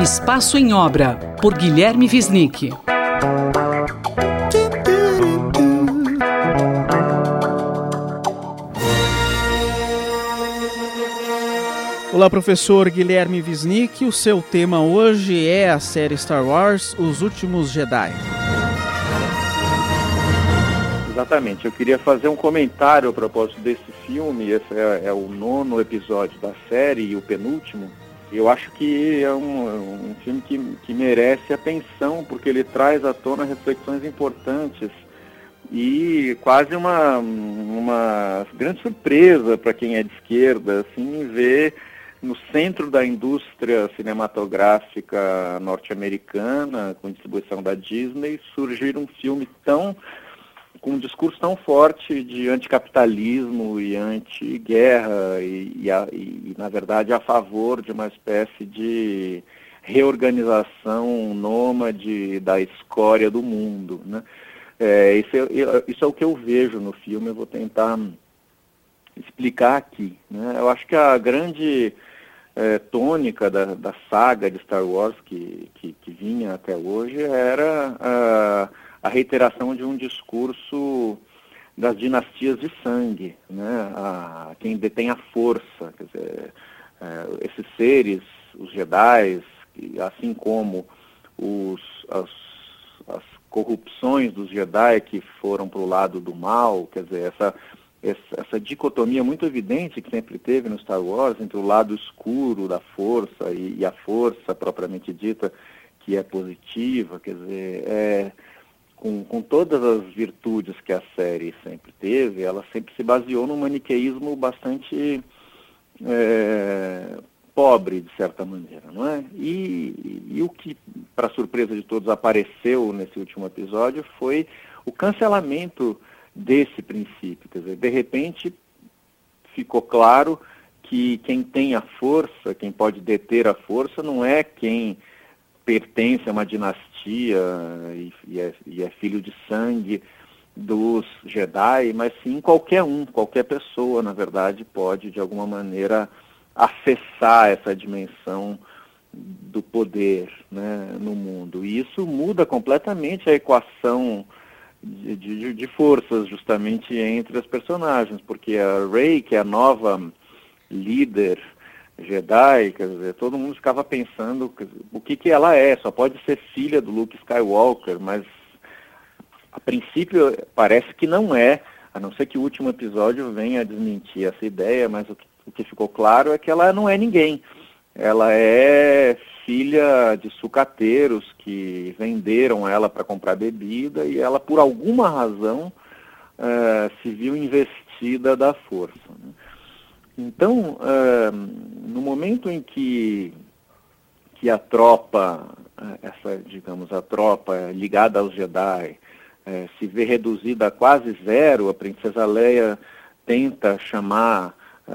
Espaço em Obra, por Guilherme Wisnik. Olá, professor Guilherme Wisnik. O seu tema hoje é a série Star Wars, Os Últimos Jedi. Exatamente. Eu queria fazer um comentário a propósito desse filme. Esse é o 9º episódio da série e o penúltimo. Eu acho que é um filme que merece atenção, porque ele traz à tona reflexões importantes e quase uma grande surpresa para quem é de esquerda, assim, ver no centro da indústria cinematográfica norte-americana, com distribuição da Disney, surgir um filme com um discurso tão forte de anticapitalismo e anti-guerra e, na verdade, a favor de uma espécie de reorganização nômade da escória do mundo, né? Isso é o que eu vejo no filme. Eu vou tentar explicar aqui, né? Eu acho que a grande tônica da saga de Star Wars que vinha até hoje era a reiteração de um discurso das dinastias de sangue, né? Quem detém a força, quer dizer, esses seres, os Jedi, assim como as corrupções dos Jedi que foram para o lado do mal, quer dizer, essa dicotomia muito evidente que sempre teve no Star Wars entre o lado escuro da força e a força propriamente dita, que é positiva, quer dizer, com todas as virtudes que a série sempre teve, ela sempre se baseou num maniqueísmo bastante pobre, de certa maneira, não é? E o que, para surpresa de todos, apareceu nesse último episódio foi o cancelamento desse princípio. Quer dizer, de repente ficou claro que quem tem a força, quem pode deter a força, não é quem pertence a uma dinastia e é filho de sangue dos Jedi, mas sim qualquer pessoa, na verdade, pode de alguma maneira acessar essa dimensão do poder, né, no mundo. E isso muda completamente a equação de forças, justamente, entre as personagens, porque a Rey, que é a nova líder Jedi, quer dizer, todo mundo ficava pensando o que ela é. Só pode ser filha do Luke Skywalker, mas a princípio parece que não é, a não ser que o último episódio venha a desmentir essa ideia, mas o que ficou claro é que ela não é ninguém. Ela é filha de sucateiros que venderam ela para comprar bebida e ela, por alguma razão, se viu investida da força, né? Então, no momento em que a tropa, a tropa ligada aos Jedi, se vê reduzida a quase zero, a princesa Leia tenta chamar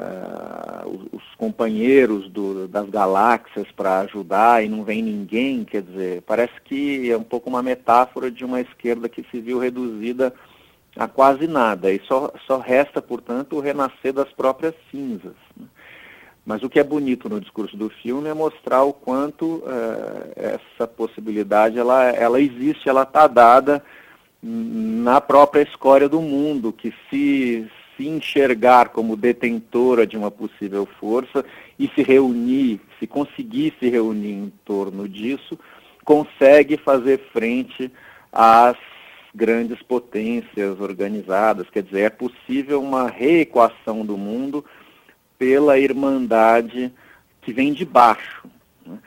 os companheiros das galáxias para ajudar e não vem ninguém. Quer dizer, parece que é um pouco uma metáfora de uma esquerda que se viu reduzida a quase nada, e só resta, portanto, o renascer das próprias cinzas, né? Mas o que é bonito no discurso do filme é mostrar o quanto essa possibilidade ela existe, ela está dada na própria escória do mundo, que se enxergar como detentora de uma possível força e se conseguir se reunir em torno disso, consegue fazer frente às grandes potências organizadas. Quer dizer, é possível uma reequação do mundo pela irmandade que vem de baixo, né?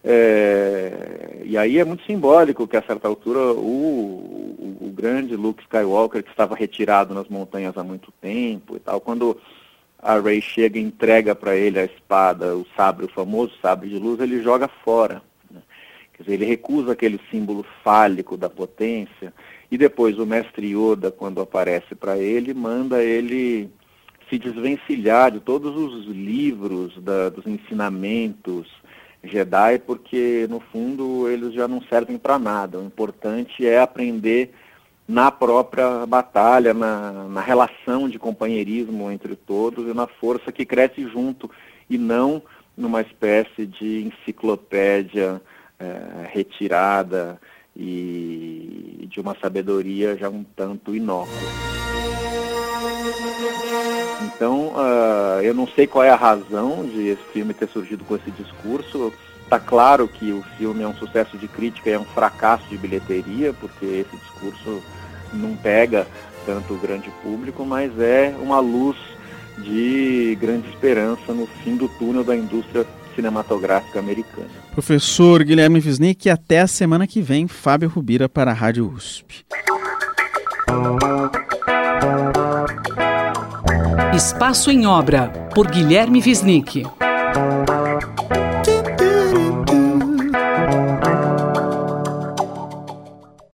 E aí é muito simbólico que, a certa altura, o grande Luke Skywalker, que estava retirado nas montanhas há muito tempo e tal, quando a Rey chega e entrega para ele a espada, o famoso sabre de luz, ele joga fora, né? Quer dizer, ele recusa aquele símbolo fálico da potência, e depois o mestre Yoda, quando aparece para ele, manda ele se desvencilhar de todos os livros dos ensinamentos Jedi, porque, no fundo, eles já não servem para nada. O importante é aprender na própria batalha, na relação de companheirismo entre todos e na força que cresce junto, e não numa espécie de enciclopédia retirada e de uma sabedoria já um tanto inócua. Então, eu não sei qual é a razão de esse filme ter surgido com esse discurso. Está claro que o filme é um sucesso de crítica e é um fracasso de bilheteria, porque esse discurso não pega tanto o grande público, mas é uma luz de grande esperança no fim do túnel da indústria cinematográfica americana. Professor Guilherme Wisnik, até a semana que vem. Fábio Rubira para a Rádio USP. Espaço em Obra, por Guilherme Wisnik.